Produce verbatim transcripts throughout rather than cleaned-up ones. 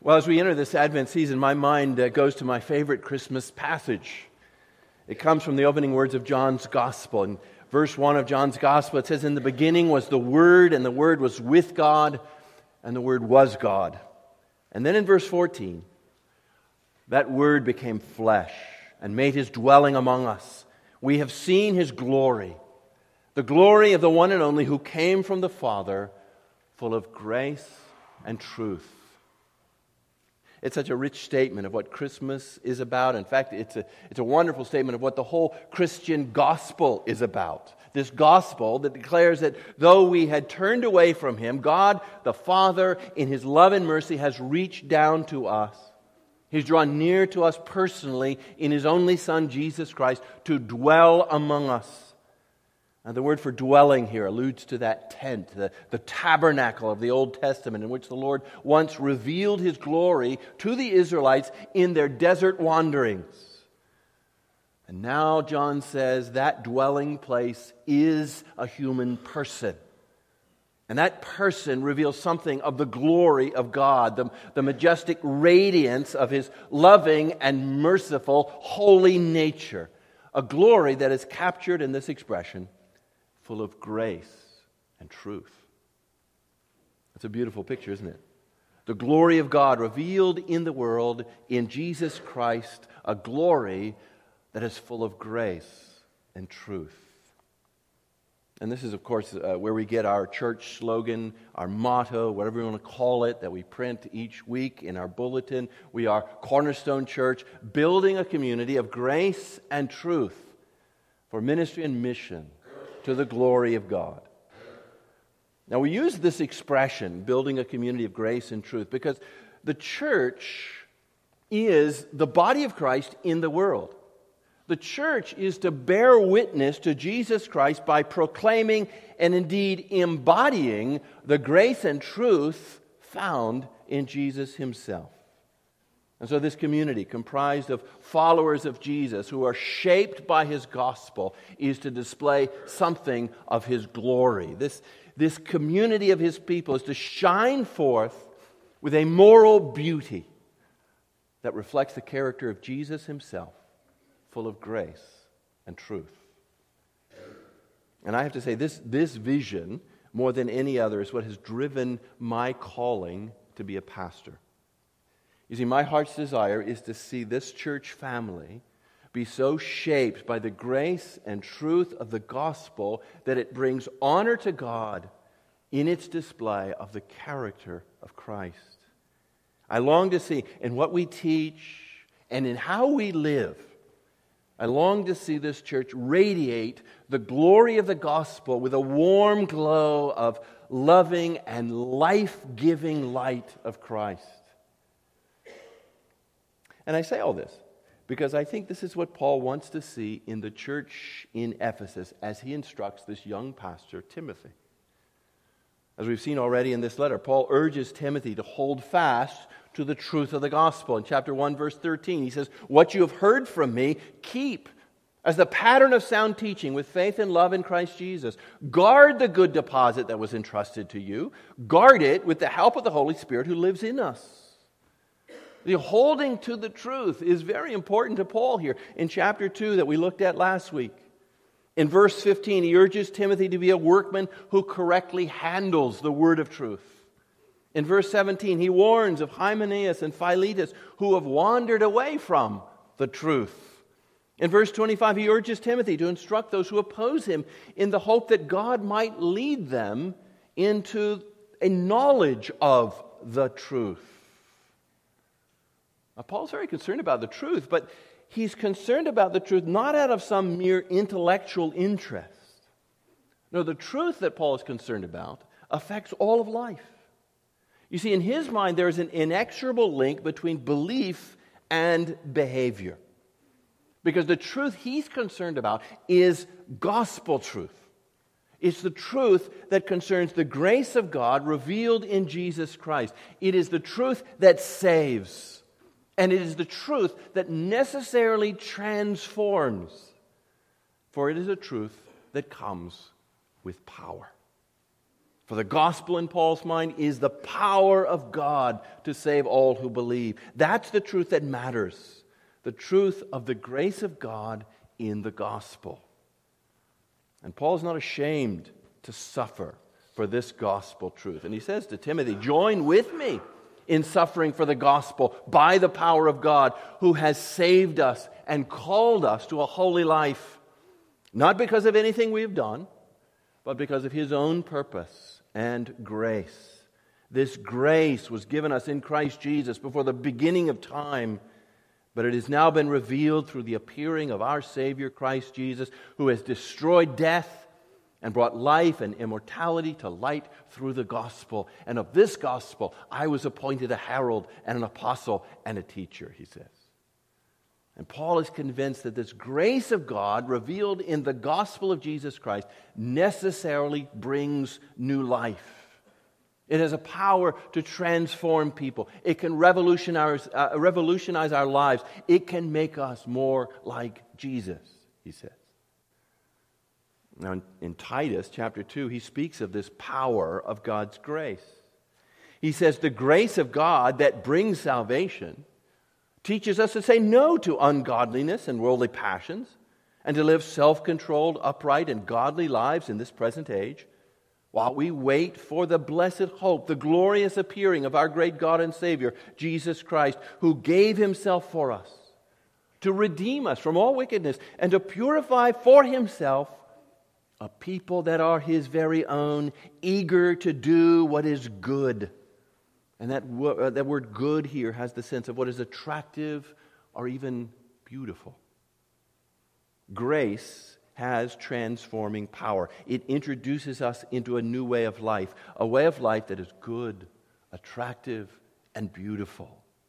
Well, as we enter this Advent season, my mind uh, goes to my favorite Christmas passage. It comes from the opening words of John's Gospel. In verse one of John's Gospel, it says, "In the beginning was the Word, and the Word was with God, and the Word was God." And then in verse fourteen, that Word became flesh and made His dwelling among us. We have seen His glory, the glory of the one and only who came from the Father, full of grace and truth. It's such a rich statement of what Christmas is about. In fact, it's a, it's a wonderful statement of what the whole Christian gospel is about. This gospel that declares that though we had turned away from Him, God the Father, in His love and mercy, has reached down to us. He's drawn near to us personally in His only Son, Jesus Christ, to dwell among us. And the word for dwelling here alludes to that tent, the, the tabernacle of the Old Testament, in which the Lord once revealed His glory to the Israelites in their desert wanderings. And now John says that dwelling place is a human person. And that person reveals something of the glory of God, the, the majestic radiance of His loving and merciful holy nature. A glory that is captured in this expression, full of grace and truth. That's a beautiful picture, isn't it? The glory of God revealed in the world in Jesus Christ, a glory that is full of grace and truth. And this is, of course, uh, where we get our church slogan, our motto, whatever we want to call it, that we print each week in our bulletin. We are Cornerstone Church, building a community of grace and truth for ministry and mission to the glory of God. Now, we use this expression, building a community of grace and truth, because the church is the body of Christ in the world. The church is to bear witness to Jesus Christ by proclaiming and indeed embodying the grace and truth found in Jesus Himself. And so this community, comprised of followers of Jesus who are shaped by His gospel, is to display something of His glory. This, this community of His people is to shine forth with a moral beauty that reflects the character of Jesus Himself, full of grace and truth. And I have to say, this, this vision, more than any other, is what has driven my calling to be a pastor. You see, my heart's desire is to see this church family be so shaped by the grace and truth of the gospel that it brings honor to God in its display of the character of Christ. I long to see in what we teach and in how we live, I long to see this church radiate the glory of the gospel with a warm glow of loving and life-giving light of Christ. And I say all this because I think this is what Paul wants to see in the church in Ephesus as he instructs this young pastor, Timothy. As we've seen already in this letter, Paul urges Timothy to hold fast to the truth of the gospel. In chapter one, verse thirteen, he says, "What you have heard from me, keep as the pattern of sound teaching with faith and love in Christ Jesus. Guard the good deposit that was entrusted to you. Guard it with the help of the Holy Spirit who lives in us." The holding to the truth is very important to Paul here. In chapter two that we looked at last week, in verse fifteen, he urges Timothy to be a workman who correctly handles the word of truth. In verse seventeen, he warns of Hymenaeus and Philetus who have wandered away from the truth. In verse twenty-five, he urges Timothy to instruct those who oppose him in the hope that God might lead them into a knowledge of the truth. Now, Paul's very concerned about the truth, but he's concerned about the truth not out of some mere intellectual interest. No, the truth that Paul is concerned about affects all of life. You see, in his mind, there is an inexorable link between belief and behavior. Because the truth he's concerned about is gospel truth. It's the truth that concerns the grace of God revealed in Jesus Christ. It is the truth that saves. And it is the truth that necessarily transforms. For it is a truth that comes with power. For the gospel in Paul's mind is the power of God to save all who believe. That's the truth that matters. The truth of the grace of God in the gospel. And Paul's not ashamed to suffer for this gospel truth. And he says to Timothy, join with me in suffering for the gospel by the power of God, who has saved us and called us to a holy life. Not because of anything we have done, but because of His own purpose and grace. This grace was given us in Christ Jesus before the beginning of time, but it has now been revealed through the appearing of our Savior, Christ Jesus, who has destroyed death and brought life and immortality to light through the gospel. And of this gospel, I was appointed a herald and an apostle and a teacher, he says. And Paul is convinced that this grace of God revealed in the gospel of Jesus Christ necessarily brings new life. It has a power to transform people. It can revolutionize, uh, revolutionize our lives. It can make us more like Jesus, he says. Now, in, in Titus chapter two, he speaks of this power of God's grace. He says, the grace of God that brings salvation teaches us to say no to ungodliness and worldly passions, and to live self-controlled, upright, and godly lives in this present age, while we wait for the blessed hope, the glorious appearing of our great God and Savior, Jesus Christ, who gave Himself for us, to redeem us from all wickedness, and to purify for Himself a people that are His very own, eager to do what is good. And that, uh, that word good here has the sense of what is attractive or even beautiful. Grace has transforming power. It introduces us into a new way of life, a way of life that is good, attractive, and beautiful.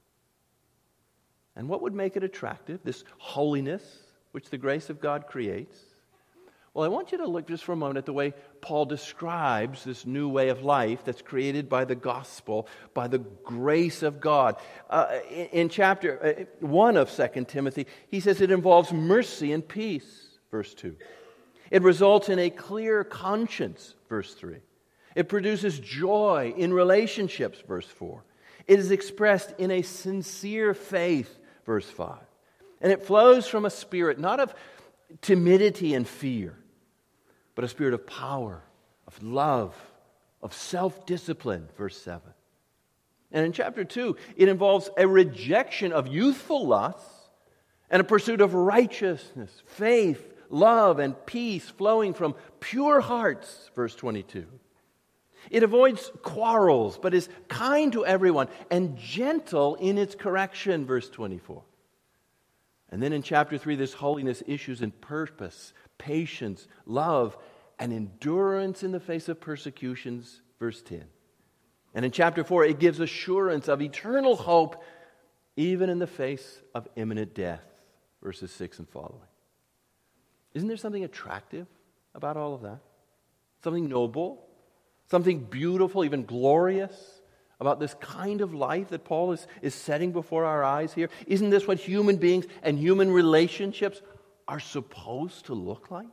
And what would make it attractive? This holiness which the grace of God creates. Well, I want you to look just for a moment at the way Paul describes this new way of life that's created by the gospel, by the grace of God. Uh, in, in chapter one of Second Timothy, he says it involves mercy and peace, verse two. It results in a clear conscience, verse three. It produces joy in relationships, verse four. It is expressed in a sincere faith, verse five. And it flows from a spirit not of timidity and fear, but a spirit of power, of love, of self-discipline, verse seven. And in chapter two, it involves a rejection of youthful lusts and a pursuit of righteousness, faith, love, and peace flowing from pure hearts, verse twenty-two. It avoids quarrels, but is kind to everyone and gentle in its correction, verse twenty-four. And then in chapter three, this holiness issues in purpose, patience, love, and endurance in the face of persecutions, verse ten. And in chapter four, it gives assurance of eternal hope even in the face of imminent death, verses six and following. Isn't there something attractive about all of that? Something noble, something beautiful, even glorious about this kind of life that Paul is, is setting before our eyes here? Isn't this what human beings and human relationships are supposed to look like?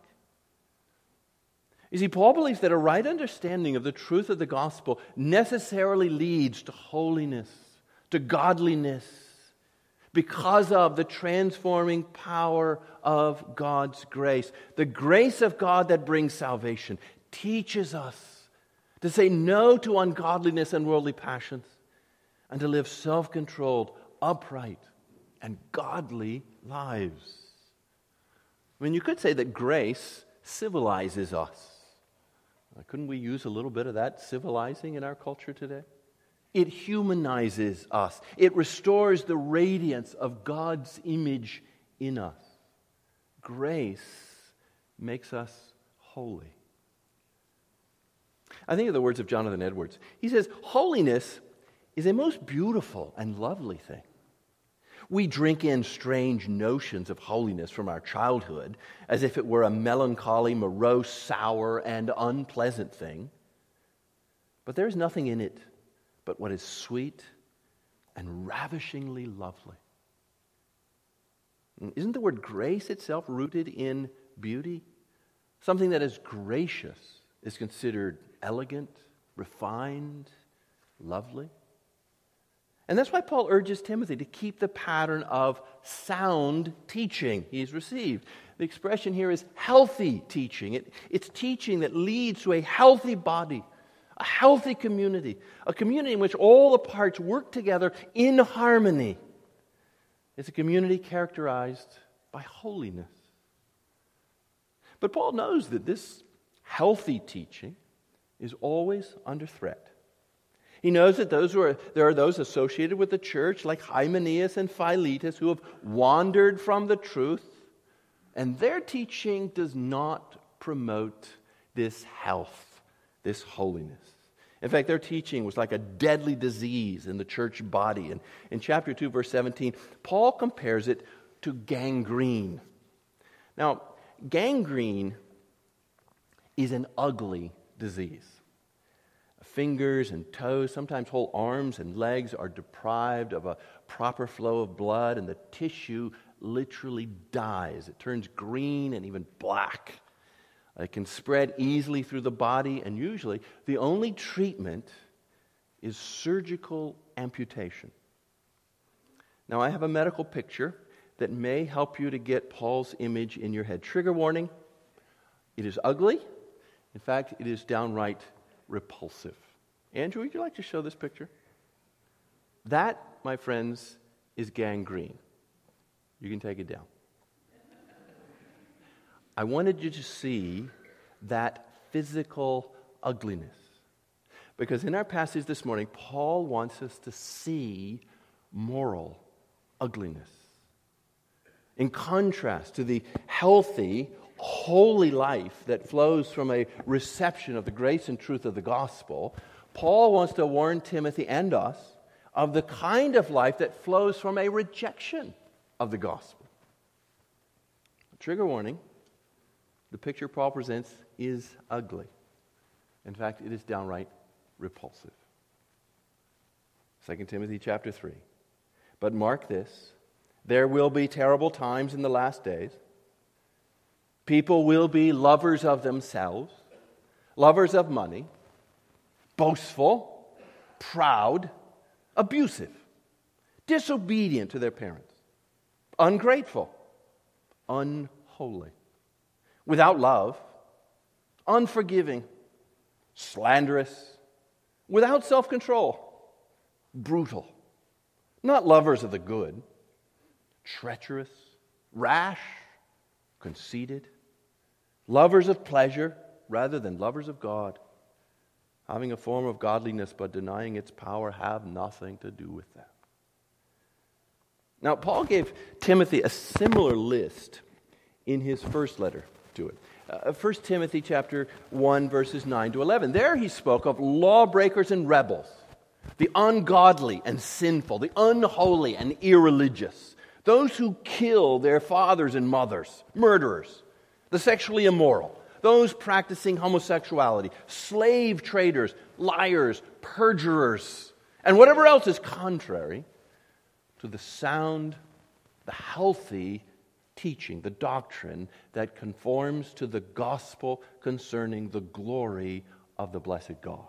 You see, Paul believes that a right understanding of the truth of the gospel necessarily leads to holiness, to godliness, because of the transforming power of God's grace. The grace of God that brings salvation teaches us to say no to ungodliness and worldly passions, and to live self-controlled, upright, and godly lives. I mean, you could say that grace civilizes us. Couldn't we use a little bit of that civilizing in our culture today? It humanizes us. It restores the radiance of God's image in us. Grace makes us holy. I think of the words of Jonathan Edwards. He says, holiness is a most beautiful and lovely thing. We drink in strange notions of holiness from our childhood as if it were a melancholy, morose, sour, and unpleasant thing. But there's nothing in it but what is sweet and ravishingly lovely. Isn't the word grace itself rooted in beauty? Something that is gracious is considered elegant refined, lovely. And that's why Paul urges Timothy to keep the pattern of sound teaching he's received. The expression here is healthy teaching. It, it's teaching that leads to a healthy body, a healthy community, a community in which all the parts work together in harmony. It's a community characterized by holiness. But Paul knows that this healthy teaching is always under threat. He knows that those who are, there are those associated with the church, like Hymenaeus and Philetus, who have wandered from the truth, and their teaching does not promote this health, this holiness. In fact, their teaching was like a deadly disease in the church body. And in chapter two, verse seventeen, Paul compares it to gangrene. Now, gangrene is an ugly disease. Fingers and toes, sometimes whole arms and legs are deprived of a proper flow of blood, and the tissue literally dies. It turns green and even black. It can spread easily through the body, and usually the only treatment is surgical amputation. Now, I have a medical picture that may help you to get Paul's image in your head. Trigger warning, it is ugly. In fact, it is downright repulsive. Andrew, would you like to show this picture? That, my friends, is gangrene. You can take it down. I wanted you to see that physical ugliness. Because in our passage this morning, Paul wants us to see moral ugliness. In contrast to the healthy, holy life that flows from a reception of the grace and truth of the gospel, Paul wants to warn Timothy and us of the kind of life that flows from a rejection of the gospel. Trigger warning, the picture Paul presents is ugly. In fact, it is downright repulsive. Second Timothy chapter three. But mark this, there will be terrible times in the last days. People will be lovers of themselves, lovers of money, boastful, proud, abusive, disobedient to their parents, ungrateful, unholy, without love, unforgiving, slanderous, without self-control, brutal, not lovers of the good, treacherous, rash, conceited, lovers of pleasure rather than lovers of God, having a form of godliness but denying its power, have nothing to do with them. Now, Paul gave Timothy a similar list in his first letter to it. Uh, First Timothy chapter one, verses nine to eleven. There he spoke of lawbreakers and rebels, the ungodly and sinful, the unholy and irreligious, those who kill their fathers and mothers, murderers, the sexually immoral, those practicing homosexuality, slave traders, liars, perjurers, and whatever else is contrary to the sound, the healthy teaching, the doctrine that conforms to the gospel concerning the glory of the blessed God.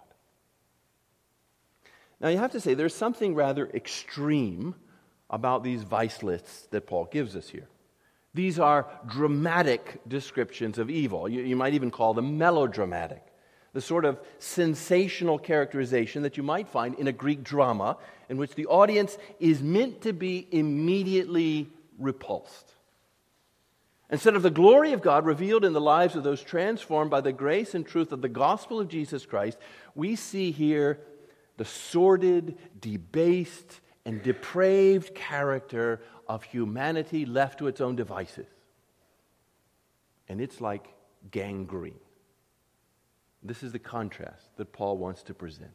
Now you have to say there's something rather extreme about these vice lists that Paul gives us here. These are dramatic descriptions of evil. You, you might even call them melodramatic. The sort of sensational characterization that you might find in a Greek drama in which the audience is meant to be immediately repulsed. Instead of the glory of God revealed in the lives of those transformed by the grace and truth of the gospel of Jesus Christ, we see here the sordid, debased, and depraved character of humanity left to its own devices. And it's like gangrene. This is the contrast that Paul wants to present.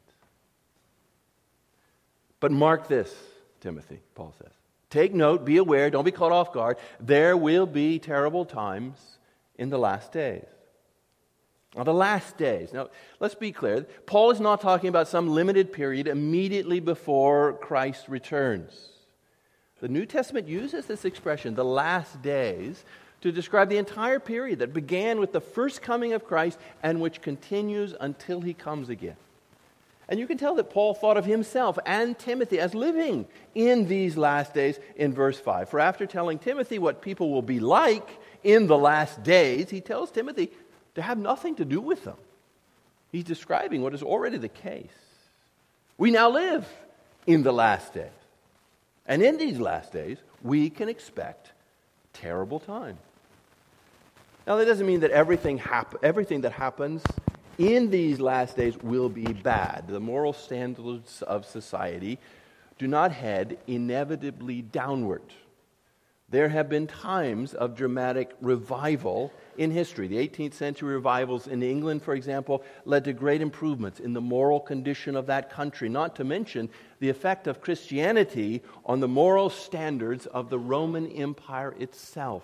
But mark this, Timothy, Paul says. Take note, be aware, don't be caught off guard. There will be terrible times in the last days. Now, the last days. Now, let's be clear. Paul is not talking about some limited period immediately before Christ returns. The New Testament uses this expression, the last days, to describe the entire period that began with the first coming of Christ and which continues until he comes again. And you can tell that Paul thought of himself and Timothy as living in these last days in verse five. For after telling Timothy what people will be like in the last days, he tells Timothy to have nothing to do with them. He's describing what is already the case. We now live in the last days. And in these last days, we can expect terrible times. Now, that doesn't mean that everything hap- everything that happens in these last days will be bad. The moral standards of society do not head inevitably downward. There have been times of dramatic revival in history. The eighteenth century revivals in England, for example, led to great improvements in the moral condition of that country, not to mention the effect of Christianity on the moral standards of the Roman Empire itself.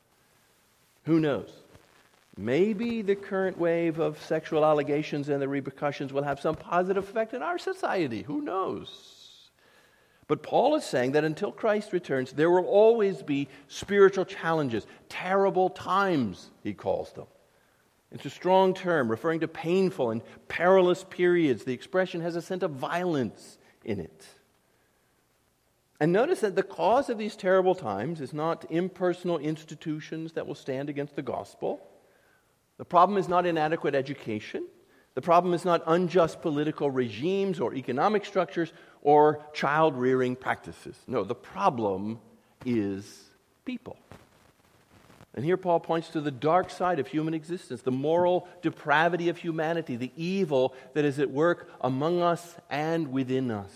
Who knows? Maybe the current wave of sexual allegations and the repercussions will have some positive effect in our society. Who knows? But Paul is saying that until Christ returns, there will always be spiritual challenges, terrible times, he calls them. It's a strong term referring to painful and perilous periods. The expression has a scent of violence in it. And notice that the cause of these terrible times is not impersonal institutions that will stand against the gospel. The problem is not inadequate education. The problem is not unjust political regimes or economic structures or child-rearing practices. No, the problem is people. And here Paul points to the dark side of human existence, the moral depravity of humanity, the evil that is at work among us and within us.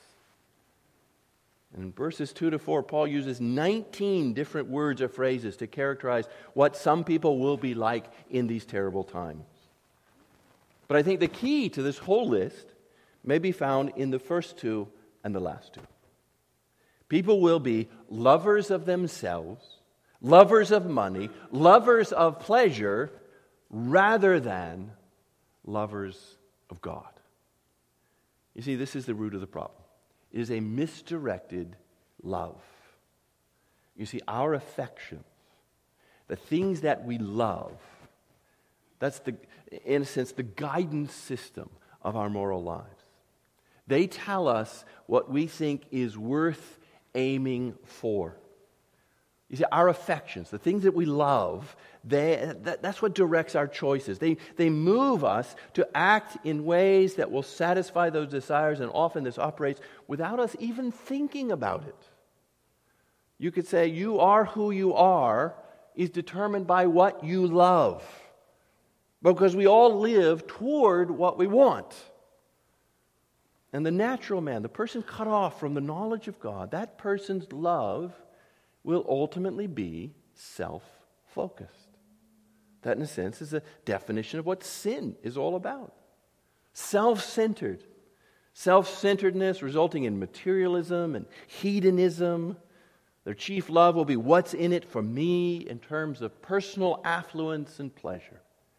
And in verses two to four, Paul uses nineteen different words or phrases to characterize what some people will be like in these terrible times. But I think the key to this whole list may be found in the first two and the last two. People will be lovers of themselves, lovers of money, lovers of pleasure, rather than lovers of God. You see, this is the root of the problem. It is a misdirected love. You see, our affections, the things that we love, that's the, in a sense, the guidance system of our moral lives. They tell us what we think is worth aiming for. You see, our affections, the things that we love, they, that, that's what directs our choices. They, they move us to act in ways that will satisfy those desires, and often this operates without us even thinking about it. You could say, you are who you are is determined by what you love. Because we all live toward what we want. And the natural man, the person cut off from the knowledge of God, that person's love will ultimately be self-focused. That, in a sense, is a definition of what sin is all about. Self-centered. Self-centeredness resulting in materialism and hedonism. Their chief love will be what's in it for me in terms of personal affluence and pleasure.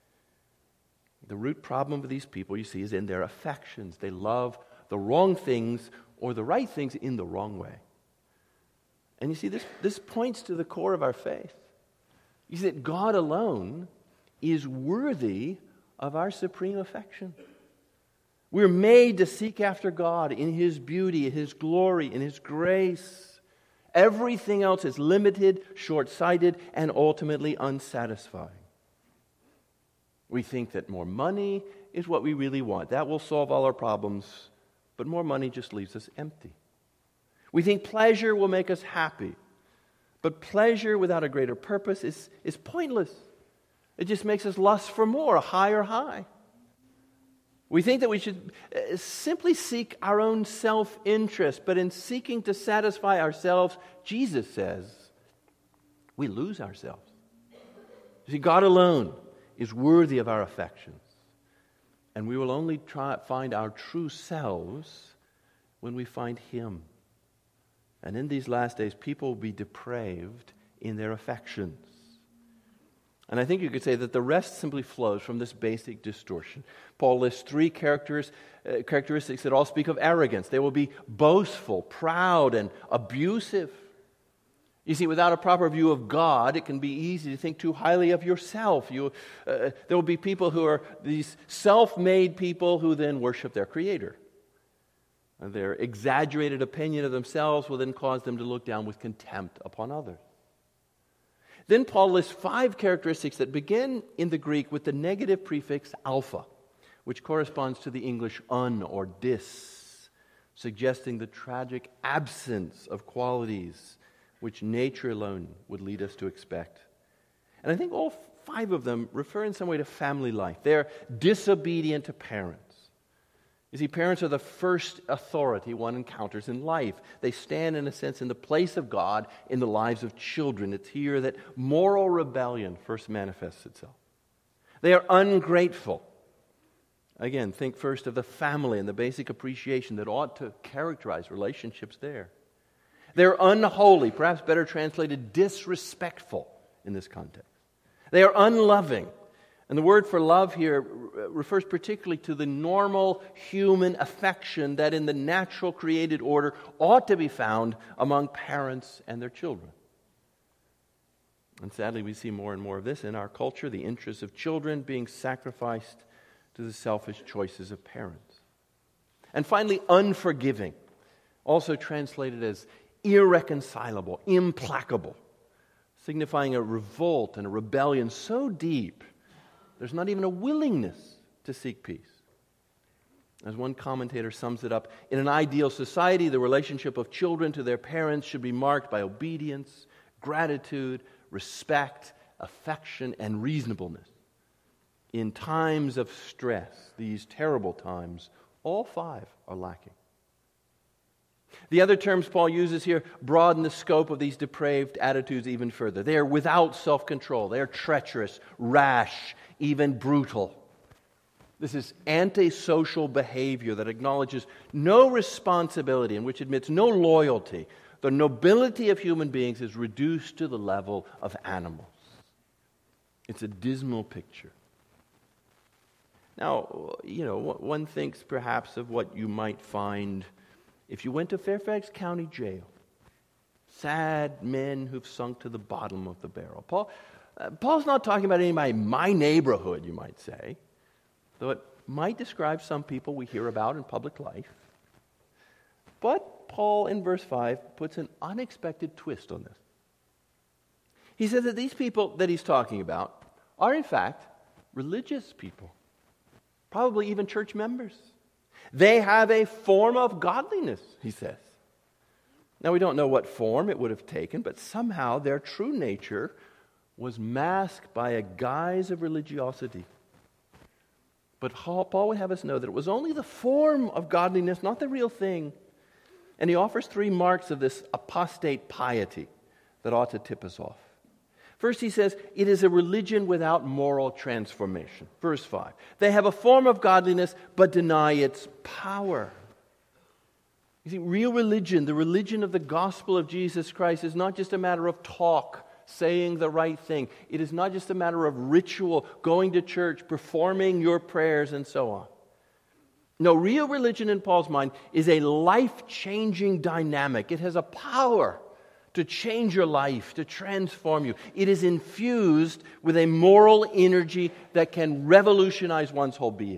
The root problem of these people, you see, is in their affections. They love the wrong things or the right things in the wrong way. And you see, this, this points to the core of our faith. You see that God alone is worthy of our supreme affection. We're made to seek after God in His beauty, in His glory, in His grace. Everything else is limited, short-sighted, and ultimately unsatisfying. We think that more money is what we really want. That will solve all our problems, but more money just leaves us empty. We think pleasure will make us happy, but pleasure without a greater purpose is, is pointless. It just makes us lust for more, a higher high. We think that we should simply seek our own self-interest, but in seeking to satisfy ourselves, Jesus says, we lose ourselves. You see, God alone is worthy of our affections. And we will only try find our true selves when we find Him. And in these last days, people will be depraved in their affections. And I think you could say that the rest simply flows from this basic distortion. Paul lists three characters, uh, characteristics that all speak of arrogance. They will be boastful, proud, and abusive. You see, without a proper view of God, it can be easy to think too highly of yourself. You, uh, there will be people who are these self-made people who then worship their Creator. Their exaggerated opinion of themselves will then cause them to look down with contempt upon others. Then Paul lists five characteristics that begin in the Greek with the negative prefix alpha, which corresponds to the English un or dis, suggesting the tragic absence of qualities which nature alone would lead us to expect. And I think all five of them refer in some way to family life. They're disobedient to parents. You see, parents are the first authority one encounters in life. They stand, in a sense, in the place of God in the lives of children. It's here that moral rebellion first manifests itself. They are ungrateful. Again, think first of the family and the basic appreciation that ought to characterize relationships there. They're unholy, perhaps better translated disrespectful in this context. They are unloving. And the word for love here refers particularly to the normal human affection that in the natural created order ought to be found among parents and their children. And sadly, we see more and more of this in our culture, the interests of children being sacrificed to the selfish choices of parents. And finally, unforgiving, also translated as irreconcilable, implacable, signifying a revolt and a rebellion so deep there's not even a willingness to seek peace. As one commentator sums it up, in an ideal society, the relationship of children to their parents should be marked by obedience, gratitude, respect, affection, and reasonableness. In times of stress, these terrible times, all five are lacking. The other terms Paul uses here broaden the scope of these depraved attitudes even further. They are without self-control. They are treacherous, rash, even brutal. This is antisocial behavior that acknowledges no responsibility and which admits no loyalty. The nobility of human beings is reduced to the level of animals. It's a dismal picture. Now, you know, one thinks perhaps of what you might find if you went to Fairfax County Jail. Sad men who've sunk to the bottom of the barrel. Paul, uh, Paul's not talking about anybody in my neighborhood, you might say, though it might describe some people we hear about in public life. But Paul, in verse five, puts an unexpected twist on this. He says that these people that he's talking about are, in fact, religious people, probably even church members. They have a form of godliness, he says. Now, we don't know what form it would have taken, but somehow their true nature was masked by a guise of religiosity. But Paul would have us know that it was only the form of godliness, not the real thing. And he offers three marks of this apostate piety that ought to tip us off. First, he says, it is a religion without moral transformation. Verse five. They have a form of godliness, but deny its power. You see, real religion, the religion of the gospel of Jesus Christ, is not just a matter of talk, saying the right thing. It is not just a matter of ritual, going to church, performing your prayers, and so on. No, real religion in Paul's mind is a life-changing dynamic. It has a power to change your life, to transform you. It is infused with a moral energy that can revolutionize one's whole being.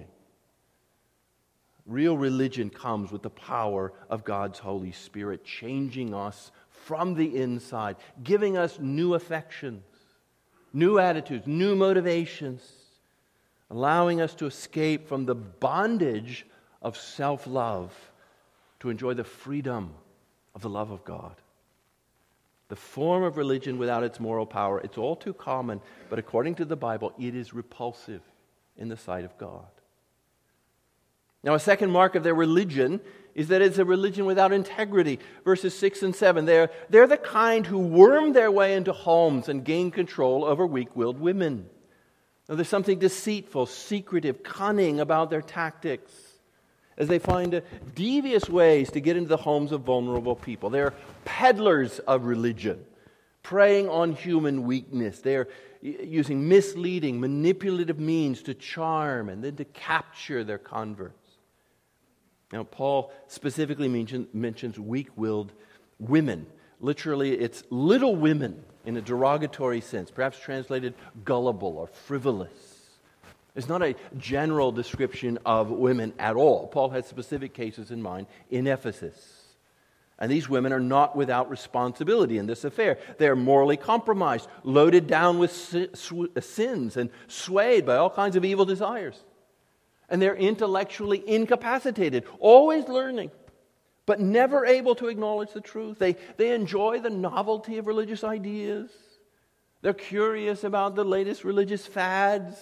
Real religion comes with the power of God's Holy Spirit, changing us from the inside, giving us new affections, new attitudes, new motivations, allowing us to escape from the bondage of self-love to enjoy the freedom of the love of God. The form of religion without its moral power, it's all too common, but according to the Bible, it is repulsive in the sight of God. Now, a second mark of their religion is that it's a religion without integrity. Verses six and seven, they're, they're the kind who worm their way into homes and gain control over weak-willed women. Now, there's something deceitful, secretive, cunning about their tactics, as they find devious ways to get into the homes of vulnerable people. They're peddlers of religion, preying on human weakness. They're using misleading, manipulative means to charm and then to capture their converts. Now, Paul specifically mention, mentions weak-willed women. Literally, it's little women in a derogatory sense, perhaps translated gullible or frivolous. It's not a general description of women at all. Paul has specific cases in mind in Ephesus. And these women are not without responsibility in this affair. They are morally compromised, loaded down with sins, and swayed by all kinds of evil desires. And they're intellectually incapacitated, always learning, but never able to acknowledge the truth. They, they enjoy the novelty of religious ideas. They're curious about the latest religious fads,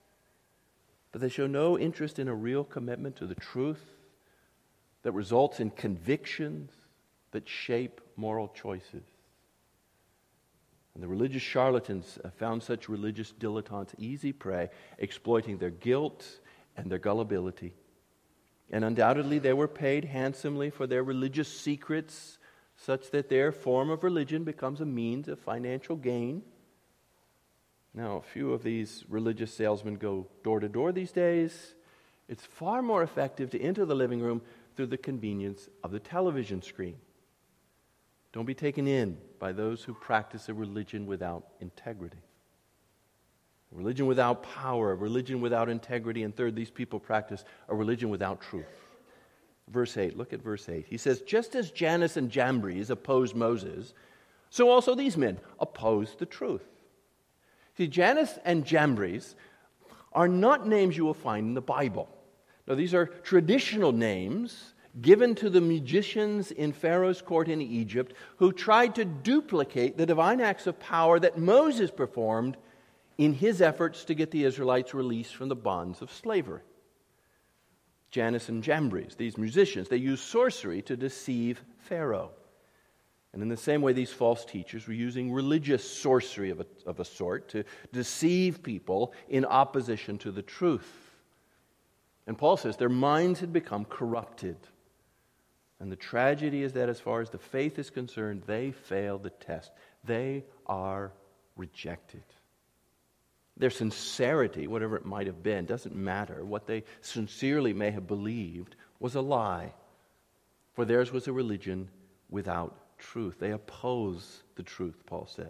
but they show no interest in a real commitment to the truth that results in convictions that shape moral choices. And the religious charlatans found such religious dilettantes easy prey, exploiting their guilt and their gullibility. And undoubtedly they were paid handsomely for their religious secrets, such that their form of religion becomes a means of financial gain. Now, a few of these religious salesmen go door to door these days. It's far more effective to enter the living room through the convenience of the television screen. Don't be taken in by those who practice a religion without integrity. A religion without power, a religion without integrity, and third, these people practice a religion without truth. Verse eight, look at verse eight. He says, just as Jannes and Jambres opposed Moses, so also these men oppose the truth. See, Jannes and Jambres are not names you will find in the Bible. Now, these are traditional names given to the magicians in Pharaoh's court in Egypt who tried to duplicate the divine acts of power that Moses performed in his efforts to get the Israelites released from the bonds of slavery. Jannes and Jambres, these musicians, they used sorcery to deceive Pharaoh. And in the same way, these false teachers were using religious sorcery of a, of a sort to deceive people in opposition to the truth. And Paul says their minds had become corrupted. And the tragedy is that as far as the faith is concerned, they fail the test. They are rejected. Their sincerity, whatever it might have been, doesn't matter. What they sincerely may have believed was a lie. For theirs was a religion without truth. They oppose the truth, Paul says.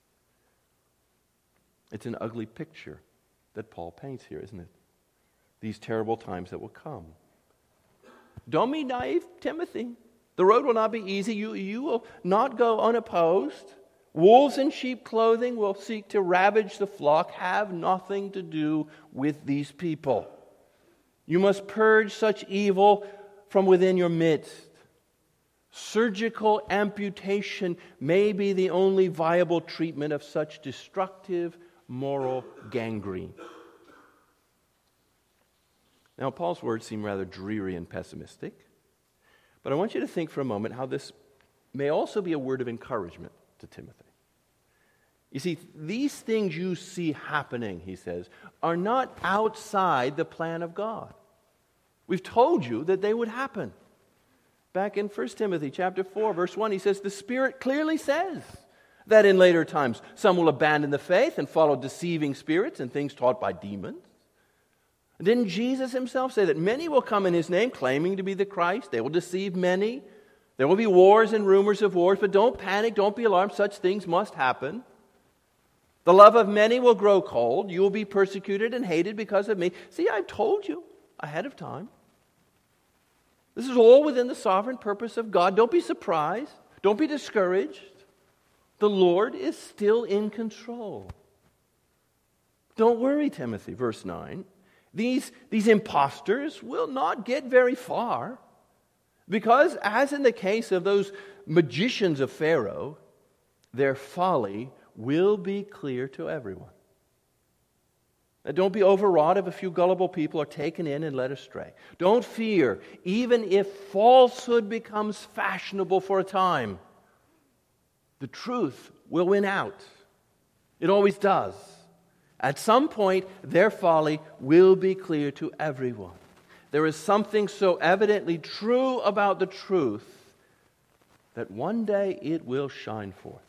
It's an ugly picture that Paul paints here, isn't it? These terrible times that will come. Don't be naive, Timothy. The road will not be easy. You, you will not go unopposed. Wolves in sheep clothing will seek to ravage the flock. Have nothing to do with these people. You must purge such evil from within your midst. Surgical amputation may be the only viable treatment of such destructive moral gangrene. Now, Paul's words seem rather dreary and pessimistic, but I want you to think for a moment how this may also be a word of encouragement to Timothy. You see, these things you see happening, he says, are not outside the plan of God. We've told you that they would happen. Back in First Timothy chapter four, verse one, he says, the Spirit clearly says that in later times some will abandon the faith and follow deceiving spirits and things taught by demons. Didn't Jesus himself say that many will come in his name claiming to be the Christ? They will deceive many. There will be wars and rumors of wars, but don't panic, don't be alarmed. Such things must happen. The love of many will grow cold. You will be persecuted and hated because of me. See, I've told you ahead of time. This is all within the sovereign purpose of God. Don't be surprised. Don't be discouraged. The Lord is still in control. Don't worry, Timothy, verse nine. These, these imposters will not get very far because, as in the case of those magicians of Pharaoh, their folly will be clear to everyone. Now, don't be overwrought if a few gullible people are taken in and led astray. Don't fear, even if falsehood becomes fashionable for a time. The truth will win out. It always does. At some point, their folly will be clear to everyone. There is something so evidently true about the truth that one day it will shine forth.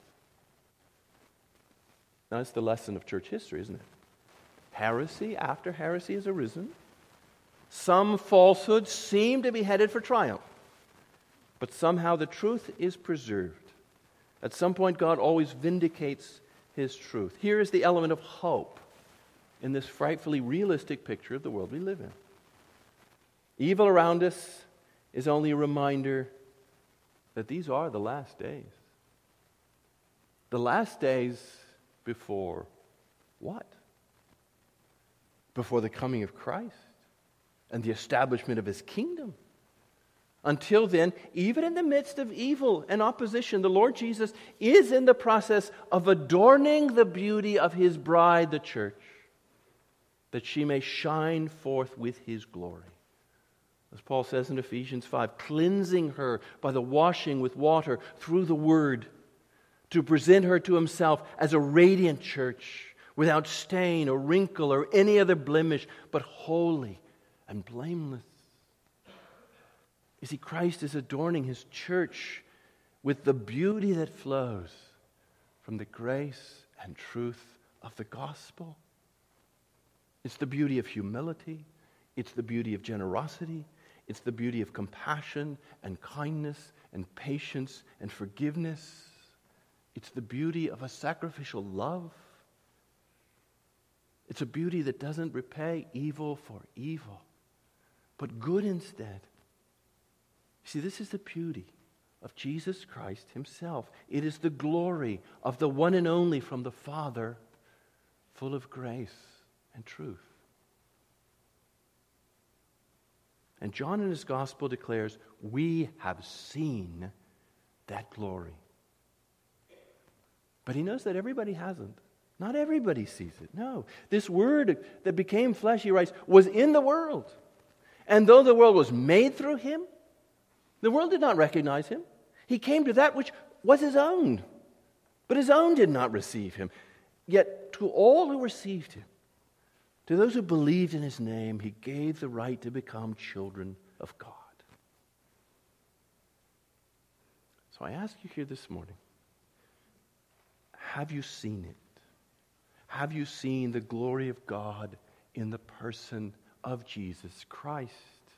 Now, that's the lesson of church history, isn't it? Heresy after heresy has arisen. Some falsehoods seem to be headed for triumph, but somehow the truth is preserved. At some point, God always vindicates His truth. Here is the element of hope. in this frightfully realistic picture of the world we live in. Evil around us is only a reminder that these are the last days. The last days before what? Before the coming of Christ and the establishment of His kingdom. Until then, even in the midst of evil and opposition, the Lord Jesus is in the process of adorning the beauty of His bride, the church, that she may shine forth with His glory. As Paul says in Ephesians five, cleansing her by the washing with water through the Word, to present her to Himself as a radiant church, without stain or wrinkle or any other blemish, but holy and blameless. You see, Christ is adorning His church with the beauty that flows from the grace and truth of the gospel. It's the beauty of humility. It's the beauty of generosity. It's the beauty of compassion and kindness and patience and forgiveness. It's the beauty of a sacrificial love. It's a beauty that doesn't repay evil for evil, but good instead. See, this is the beauty of Jesus Christ Himself. It is the glory of the one and only from the Father, full of grace and truth. And John in his gospel declares, we have seen that glory. But he knows that everybody hasn't. Not everybody sees it. No. This Word that became flesh, he writes, was in the world. And though the world was made through Him, the world did not recognize Him. He came to that which was His own, but His own did not receive Him. Yet to all who received Him, to those who believed in His name, He gave the right to become children of God. So I ask you here this morning, have you seen it? Have you seen the glory of God in the person of Jesus Christ?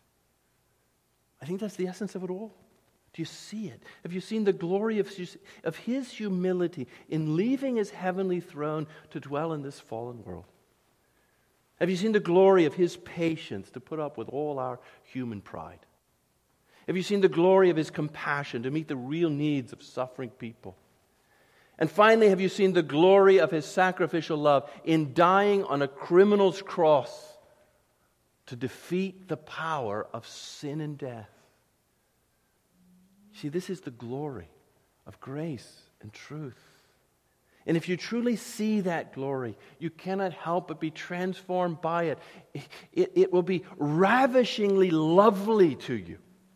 I think that's the essence of it all. Do you see it? Have you seen the glory of his, of his humility in leaving His heavenly throne to dwell in this fallen world? Have you seen the glory of His patience to put up with all our human pride? Have you seen the glory of His compassion to meet the real needs of suffering people? And finally, have you seen the glory of His sacrificial love in dying on a criminal's cross to defeat the power of sin and death? See, this is the glory of grace and truth. And if you truly see that glory, you cannot help but be transformed by it. It, it will be ravishingly lovely to you.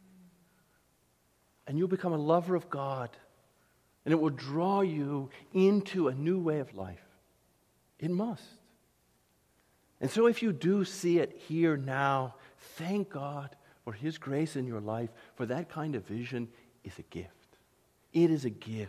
And you'll become a lover of God. And it will draw you into a new way of life. It must. And so if you do see it here now, thank God for His grace in your life, for that kind of vision is a gift. It is a gift.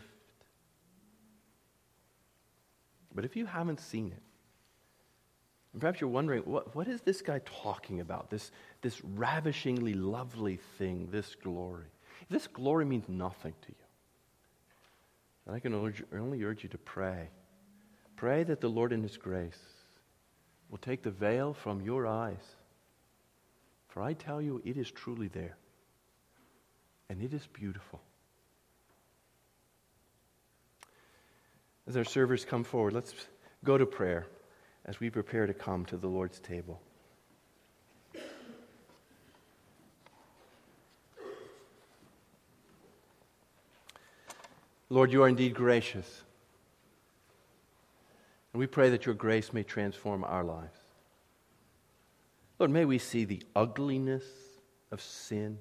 But if you haven't seen it, and perhaps you're wondering, what, what is this guy talking about? This, this ravishingly lovely thing, this glory. If this glory means nothing to you, then I can urge, only urge you to pray. Pray that the Lord in His grace will take the veil from your eyes. For I tell you, it is truly there. And it is beautiful. As our servers come forward, let's go to prayer as we prepare to come to the Lord's table. Lord, you are indeed gracious. And we pray that your grace may transform our lives. Lord, may we see the ugliness of sin.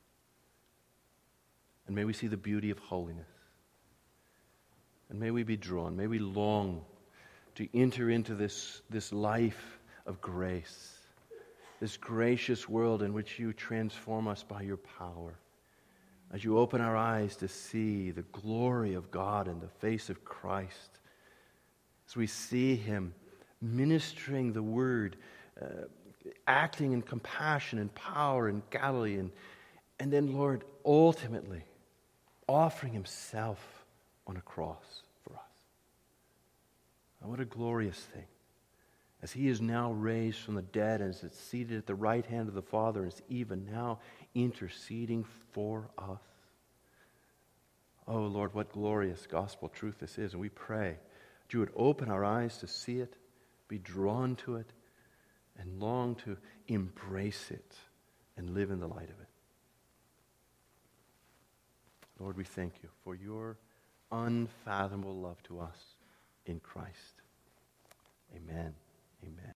And may we see the beauty of holiness. And may we be drawn, may we long to enter into this, this life of grace, this gracious world in which you transform us by your power. As you open our eyes to see the glory of God in the face of Christ, as we see Him ministering the word, uh, acting in compassion and power in Galilee, and, and then, Lord, ultimately offering Himself on a cross for us. Oh, what a glorious thing. as he is now raised from the dead and is seated at the right hand of the Father and is even now interceding for us. Oh Lord, what glorious gospel truth this is. And we pray that you would open our eyes to see it, be drawn to it, and long to embrace it and live in the light of it. Lord, we thank you for your unfathomable love to us in Christ. Amen. Amen.